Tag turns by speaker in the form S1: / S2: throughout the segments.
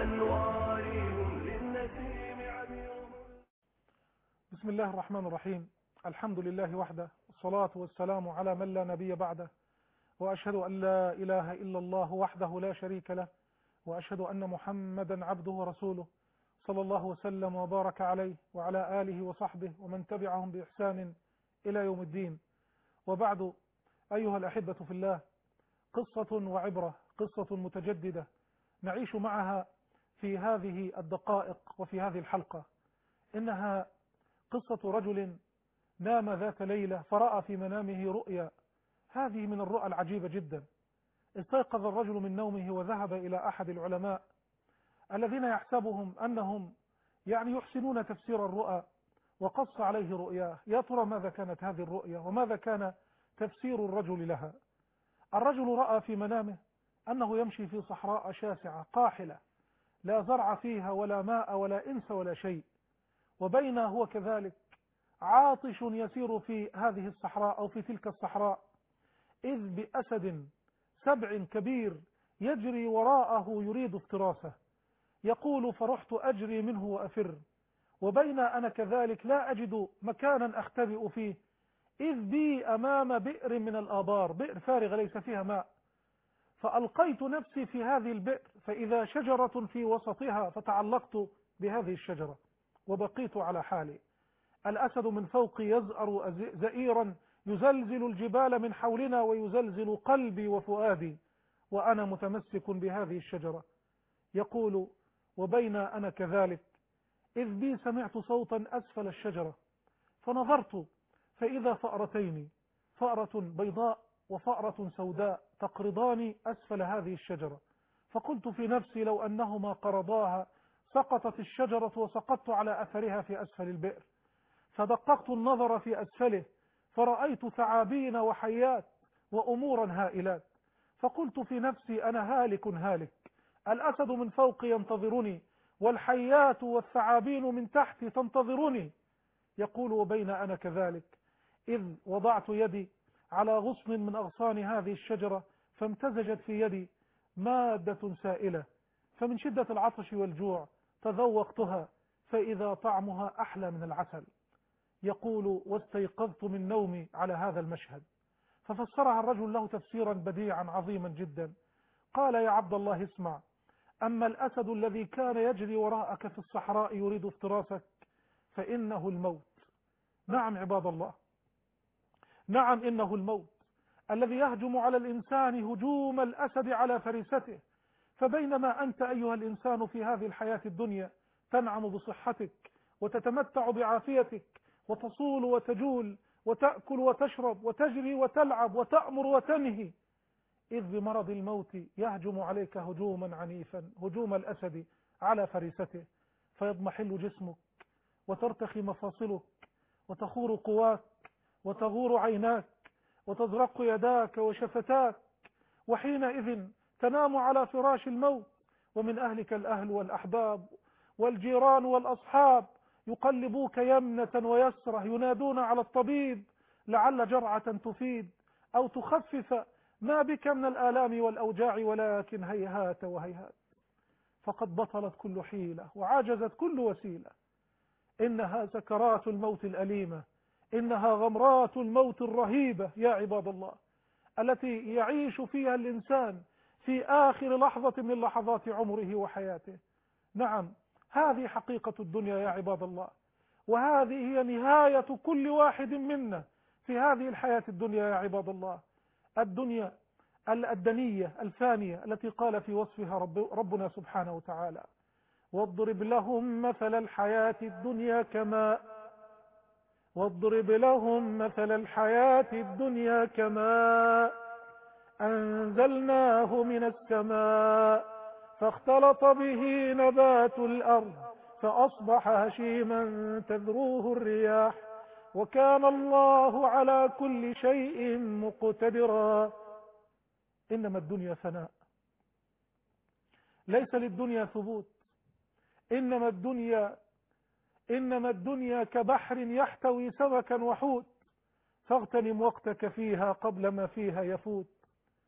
S1: وريم للنسيم عبير.
S2: بسم الله الرحمن الرحيم. الحمد لله وحده، والصلاة والسلام على من لا نبي بعده، وأشهد أن لا إله إلا الله وحده لا شريك له، وأشهد أن محمدا عبده ورسوله، صلى الله وسلم وبارك عليه وعلى آله وصحبه ومن تبعهم بإحسان إلى يوم الدين. وبعد، أيها الأحبة في الله، قصة وعبرة، قصة متجددة نعيش معها في هذه الدقائق وفي هذه الحلقة. إنها قصة رجل نام ذات ليلة فرأى في منامه رؤيا. هذه من الرؤى العجيبة جدا. استيقظ الرجل من نومه وذهب إلى أحد العلماء الذين يحسبهم أنهم يحسنون تفسير الرؤى، وقص عليه رؤياه. يا ترى ماذا كانت هذه الرؤيا وماذا كان تفسير الرجل لها؟ الرجل رأى في منامه أنه يمشي في صحراء شاسعة قاحلة، لا زرع فيها ولا ماء ولا إنس ولا شيء، وبين هو كذلك عاطش يسير في هذه الصحراء أو في تلك الصحراء، إذ بأسد سبع كبير يجري وراءه يريد افتراسه. يقول: فرحت أجري منه وأفر، وبين أنا كذلك لا أجد مكانا أختبئ فيه، إذ بي أمام بئر من الآبار، بئر فارغ ليس فيها ماء، فألقيت نفسي في هذه البئر، فإذا شجرة في وسطها، فتعلقت بهذه الشجرة وبقيت على حالي. الأسد من فوقي يزأر زئيرا يزلزل الجبال من حولنا ويزلزل قلبي وفؤادي، وأنا متمسك بهذه الشجرة. يقول: وبين أنا كذلك إذ بي سمعت صوتا أسفل الشجرة، فنظرت فإذا فأرتين، فأرة بيضاء وفأرة سوداء تقرضان أسفل هذه الشجرة، فقلت في نفسي: لو أنهما قرضاها سقطت الشجرة وسقطت على أثرها في أسفل البئر. فدققت النظر في أسفله فرأيت ثعابين وحيات وأمورا هائلات، فقلت في نفسي: أنا هالك هالك، الأسد من فوق ينتظرني والحيات والثعابين من تحت تنتظرني. يقول: وبين أنا كذلك إذ وضعت يدي على غصن من أغصان هذه الشجرة، فامتزجت في يدي مادة سائلة، فمن شدة العطش والجوع تذوقتها، فإذا طعمها أحلى من العسل. يقول: واستيقظت من نومي على هذا المشهد. ففسرها الرجل له تفسيرا بديعا عظيما جدا. قال: يا عبد الله اسمع، أما الأسد الذي كان يجري وراءك في الصحراء يريد افتراسك فإنه الموت. نعم عباد الله، نعم إنه الموت الذي يهجم على الإنسان هجوم الأسد على فريسته. فبينما أنت أيها الإنسان في هذه الحياة الدنيا تنعم بصحتك وتتمتع بعافيتك وتصول وتجول وتأكل وتشرب وتجري وتلعب وتأمر وتنهي، إذ بمرض الموت يهجم عليك هجوما عنيفا، هجوم الأسد على فريسته، فيضمحل جسمك وترتخي مفاصلك وتخور قواك وتغور عيناك وتزرق يداك وشفتاك، وحينئذ تنام على فراش الموت، ومن أهلك الأهل والأحباب والجيران والأصحاب يقلبوك يمنة ويسرة، ينادون على الطبيب لعل جرعة تفيد أو تخفف ما بك من الآلام والأوجاع، ولكن هيهات وهيهات، فقد بطلت كل حيلة وعجزت كل وسيلة. إنها سكرات الموت الأليمة، إنها غمرات الموت الرهيبة يا عباد الله، التي يعيش فيها الإنسان في آخر لحظة من لحظات عمره وحياته. نعم، هذه حقيقة الدنيا يا عباد الله، وهذه هي نهاية كل واحد منا في هذه الحياة الدنيا يا عباد الله. الدنيا الدنية الفانية التي قال في وصفها ربنا سبحانه وتعالى: واضرب لهم مثل الحياة الدنيا واضرب لهم مثل الحياة الدنيا كماء أنزلناه من السماء فاختلط به نبات الأرض فأصبح هشيما تذروه الرياح وكان الله على كل شيء مقتدرا. إنما الدنيا فناء، ليس للدنيا ثبوت. إنما الدنيا كبحر يحتوي سمكا وحوت، فاغتنم وقتك فيها قبل ما فيها يفوت.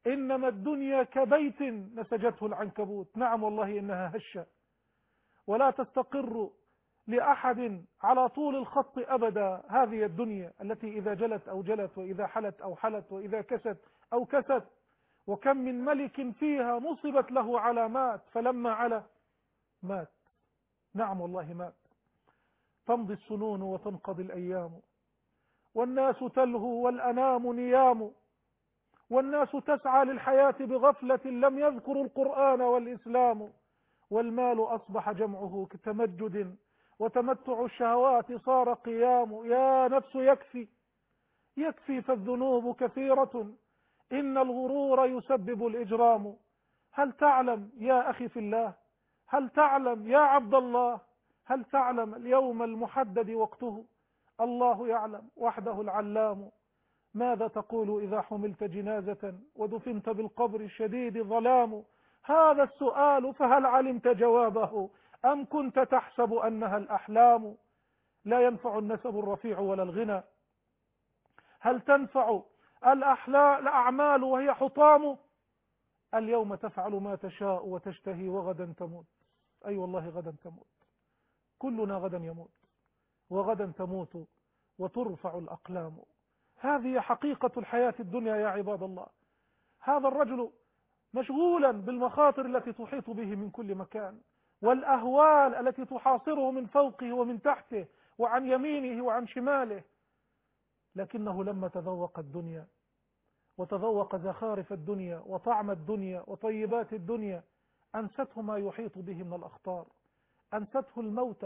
S2: إنما الدنيا كبيت نسجته العنكبوت. نعم والله إنها هشة، ولا تستقر لأحد على طول الخط أبدا. هذه الدنيا التي إذا جلت أو جلت، وإذا حلت أو حلت، وإذا كست أو كست. وكم من ملك فيها نصبت له علامات فلما علا مات. نعم والله مات. تمضي السنون وتنقضي الأيام، والناس تلهو والأنام نيام، والناس تسعى للحياة بغفلة لم يذكروا القرآن والإسلام. والمال أصبح جمعه كتمجد، وتمتع الشهوات صار قيام. يا نفس يكفي يكفي فالذنوب كثيرة، إن الغرور يسبب الإجرام. هل تعلم يا أخي في الله، هل تعلم يا عبد الله، هل تعلم اليوم المحدد وقته؟ الله يعلم وحده العلام. ماذا تقول إذا حملت جنازة ودفنت بالقبر الشديد ظلام؟ هذا السؤال فهل علمت جوابه، أم كنت تحسب أنها الأحلام؟ لا ينفع النسب الرفيع ولا الغنى، هل تنفع الأعمال وهي حطام؟ اليوم تفعل ما تشاء وتشتهي وغدا تموت. أي والله غدا تموت، كلنا غدا يموت، وغدا تموت وترفع الأقلام. هذه حقيقة الحياة الدنيا يا عباد الله. هذا الرجل مشغولا بالمخاطر التي تحيط به من كل مكان، والأهوال التي تحاصره من فوقه ومن تحته وعن يمينه وعن شماله. لكنه لما تذوق الدنيا وتذوق زخارف الدنيا وطعم الدنيا وطيبات الدنيا، أنسته ما يحيط به من الأخطار، أنسته الموت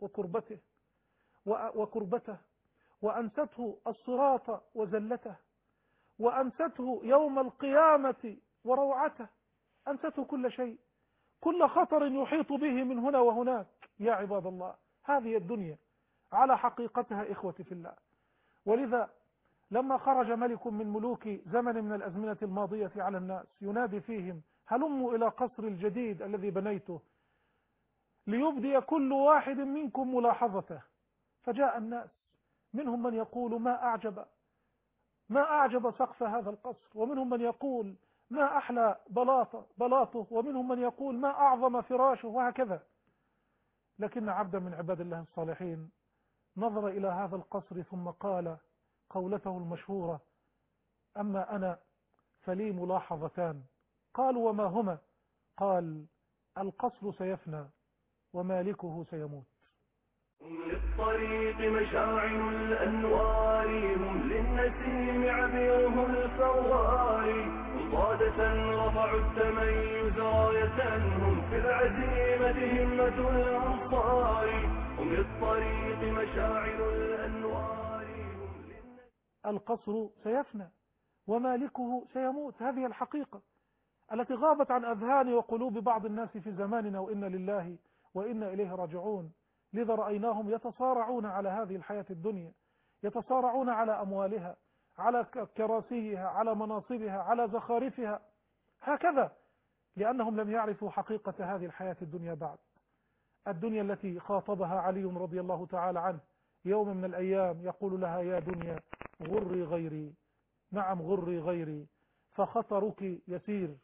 S2: وكربته، وأنسته الصراط وزلته، وأنسته يوم القيامة وروعته، أنسته كل شيء، كل خطر يحيط به من هنا وهناك. يا عباد الله، هذه الدنيا على حقيقتها إخوتي في الله. ولذا لما خرج ملك من ملوك زمن من الأزمنة الماضية على الناس ينادي فيهم: هلموا إلى قصر الجديد الذي بنيته ليبدي كل واحد منكم ملاحظته. فجاء الناس، منهم من يقول ما أعجب سقف هذا القصر، ومنهم من يقول ما أحلى بلاطه، ومنهم من يقول ما أعظم فراشه، وهكذا. لكن عبدا من عباد الله الصالحين نظر إلى هذا القصر ثم قال قولته المشهورة: أما أنا فلي ملاحظتان. قالوا: وما هما؟ قال: القصر سيفنى ومالكه سيموت.
S1: هم للطريق مشاعل الأنوار، هم للنسيم عبيره الفوار، مصادة رفعوا التميز راية، هم في العزيمة همة الأنصار. هم للطريق مشاعل الأنوار.
S2: القصر سيفنى ومالكه سيموت. هذه الحقيقة التي غابت عن أذهان وقلوب بعض الناس في زماننا، وإنا لله وإنا إليه راجعون. لذا رأيناهم يتصارعون على هذه الحياة الدنيا، يتصارعون على أموالها، على كراسيها، على مناصبها، على زخارفها، هكذا، لأنهم لم يعرفوا حقيقة هذه الحياة الدنيا بعد. الدنيا التي خاطبها علي رضي الله تعالى عنه يوم من الأيام يقول لها: يا دنيا غري غيري. نعم غري غيري، فخطرك يسير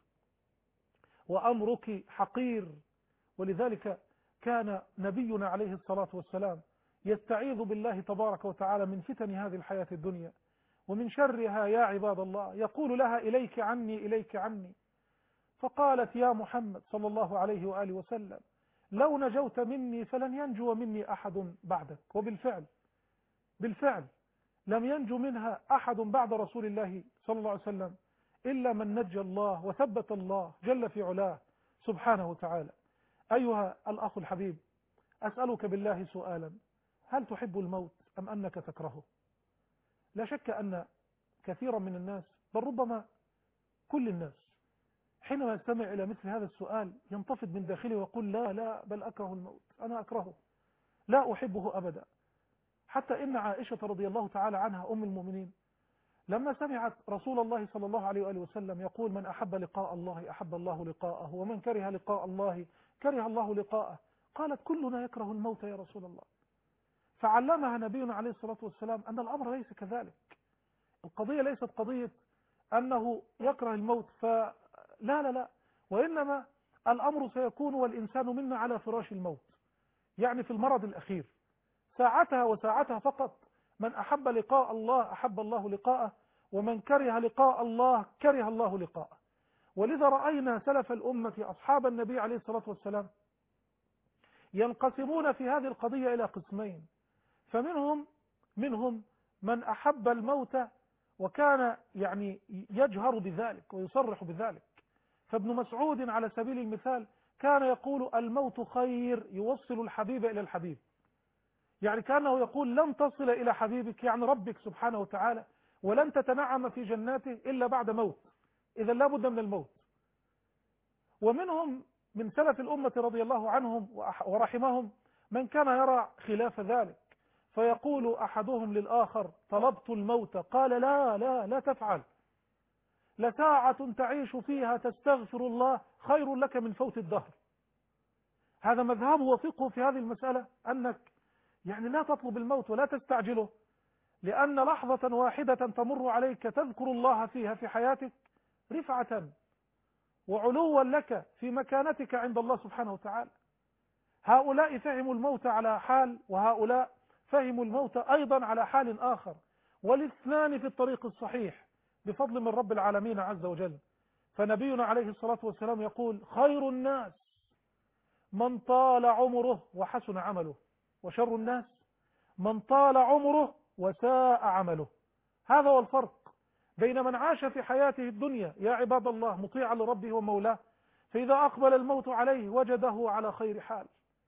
S2: وأمرك حقير. ولذلك كان نبينا عليه الصلاة والسلام يستعيذ بالله تبارك وتعالى من فتن هذه الحياة الدنيا ومن شرها يا عباد الله. يقول لها: إليك عني إليك عني. فقالت: يا محمد صلى الله عليه وآله وسلم، لو نجوت مني فلن ينجو مني أحد بعدك. بالفعل لم ينجو منها أحد بعد رسول الله صلى الله عليه وسلم إلا من نجى الله وثبت الله جل في علاه سبحانه وتعالى. أيها الأخ الحبيب، أسألك بالله سؤالا: هل تحب الموت أم أنك تكرهه؟ لا شك أن كثيرا من الناس، بل ربما كل الناس، حينما يستمع إلى مثل هذا السؤال ينتفض من داخله ويقول: لا بل أكره الموت، أنا أكرهه، لا أحبه أبدا. حتى إن عائشة رضي الله تعالى عنها أم المؤمنين لما سمعت رسول الله صلى الله عليه وآله وسلم يقول: من أحب لقاء الله أحب الله لقاءه، ومن كره لقاء الله كره الله لقاءه، قالت: كلنا يكره الموت يا رسول الله. فعلمها نبينا عليه الصلاة والسلام أن الأمر ليس كذلك. القضية ليست قضية أنه يكره الموت، فلا لا لا، وإنما الأمر سيكون والإنسان منا على فراش الموت، يعني في المرض الأخير، ساعتها وساعتها فقط. من أحب لقاء الله أحب الله لقاءه، ومن كره لقاء الله كره الله لقاءه. ولذا رأينا سلف الأمة أصحاب النبي عليه الصلاة والسلام ينقسمون في هذه القضية إلى قسمين، فمنهم من أحب الموت وكان يعني يجهر بذلك ويصرح بذلك. فابن مسعود على سبيل المثال كان يقول الموت خير يوصل الحبيب إلى الحبيب، يعني كانه يقول لن تصل إلى حبيبك يعني ربك سبحانه وتعالى، ولن تتنعم في جناته إلا بعد موت، إذا لا بد من الموت. ومنهم من سلف الأمة رضي الله عنهم ورحمهم من كان يرى خلاف ذلك، فيقول أحدهم للآخر طلبت الموت، قال لا لا لا تفعل، لساعة تعيش فيها تستغفر الله خير لك من فوت الدهر. هذا مذهبه وفقه في هذه المسألة، أنك يعني لا تطلب الموت ولا تستعجله، لأن لحظة واحدة تمر عليك تذكر الله فيها في حياتك رفعة وعلوا لك في مكانتك عند الله سبحانه وتعالى. هؤلاء فهموا الموت على حال، وهؤلاء فهموا الموت أيضا على حال آخر، والاثنان في الطريق الصحيح بفضل من رب العالمين عز وجل. فنبينا عليه الصلاة والسلام يقول خير الناس من طال عمره وحسن عمله، وشر الناس من طال عمره وساء عمله. هذا هو الفرق بين من عاش في حياته الدنيا يا عباد الله مطيعا لربه ومولاه، فإذا أقبل الموت عليه وجده على خير حال.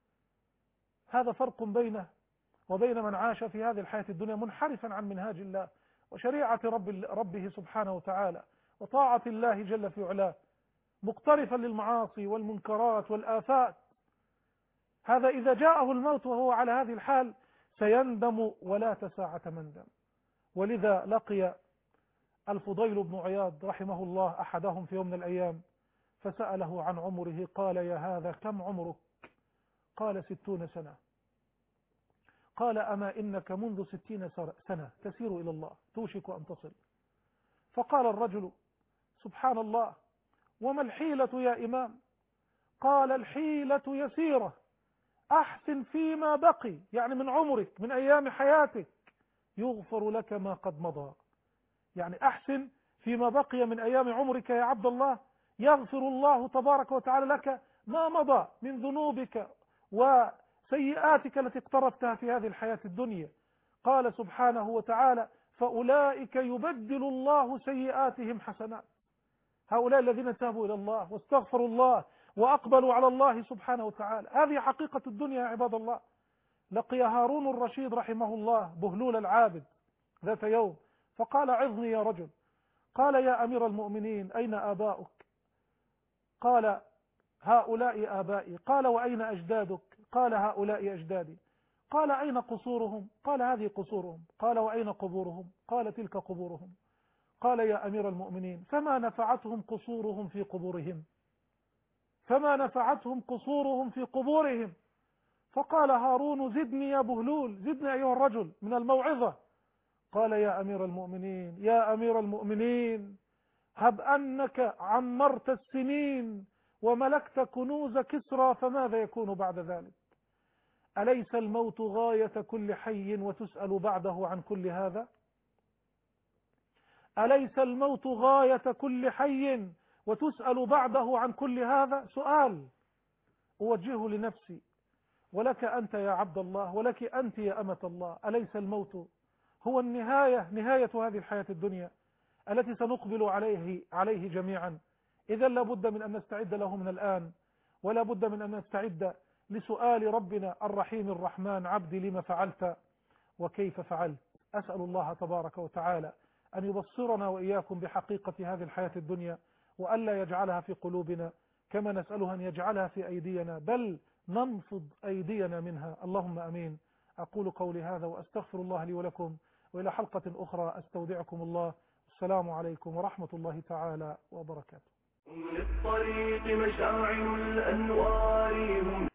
S2: هذا فرق بينه وبين من عاش في هذه الحياة الدنيا منحرفا عن منهاج الله وشريعة ربه سبحانه وتعالى وطاعة الله جل في علاه، مقترفا للمعاصي والمنكرات والآفات. هذا إذا جاءه الموت وهو على هذه الحال سيندم ولا ساعة مندم. ولذا لقي الفضيل بن عياض رحمه الله أحدهم في يوم من الأيام فسأله عن عمره، قال يا هذا كم عمرك؟ قال 60 سنة. قال أما إنك منذ 60 سنة تسير إلى الله توشك أن تصل. فقال الرجل سبحان الله وما الحيلة يا إمام؟ قال الحيلة يسيرة، أحسن فيما بقي، يعني من عمرك من أيام حياتك يغفر لك ما قد مضى، يعني أحسن فيما بقي من أيام عمرك يا عبد الله يغفر الله تبارك وتعالى لك ما مضى من ذنوبك وسيئاتك التي اقترفتها في هذه الحياة الدنيا. قال سبحانه وتعالى فأولئك يبدل الله سيئاتهم حسنات. هؤلاء الذين تابوا إلى الله واستغفروا الله وأقبلوا على الله سبحانه وتعالى. هذه حقيقة الدنيا يا عباد الله. لقي هارون الرشيد رحمه الله بهلول العابد ذات يوم فقال عظني يا رجل. قال يا أمير المؤمنين أين آباؤك؟ قال هؤلاء آبائي. قال وأين أجدادك؟ قال هؤلاء أجدادي. قال أين قصورهم؟ قال هذه قصورهم. قال وأين قبورهم؟ قال تلك قبورهم. قال يا أمير المؤمنين فما نفعتهم قصورهم في قبورهم؟ فما نفعتهم قصورهم في قبورهم؟ فقال هارون زدني يا بهلول، زدني أيها الرجل من الموعظة. قال يا أمير المؤمنين يا أمير المؤمنين هب أنك عمرت السنين وملكت كنوز كسرى فماذا يكون بعد ذلك؟ أليس الموت غاية كل حي وتسأل بعده عن كل هذا؟ أليس الموت غاية كل حي وتسأل بعده عن كل هذا؟ سؤال أوجهه لنفسي ولك أنت يا عبد الله ولك أنت يا أمة الله. أليس الموت هو النهاية، نهاية هذه الحياة الدنيا التي سنقبل عليه جميعا؟ إذا لا بد من أن نستعد له من الآن، ولا بد من أن نستعد لسؤال ربنا الرحيم الرحمن عبدي لما فعلت وكيف فعلت. أسأل الله تبارك وتعالى أن يبصرنا وإياكم بحقيقة هذه الحياة الدنيا، وألا يجعلها في قلوبنا كما نسأله أن يجعلها في أيدينا، بل ننفض أيدينا منها. اللهم أمين. أقول قولي هذا وأستغفر الله لي ولكم، وإلى حلقة أخرى أستودعكم الله. السلام عليكم ورحمة الله تعالى وبركاته.
S1: للطريق مشاعل الأنوار هم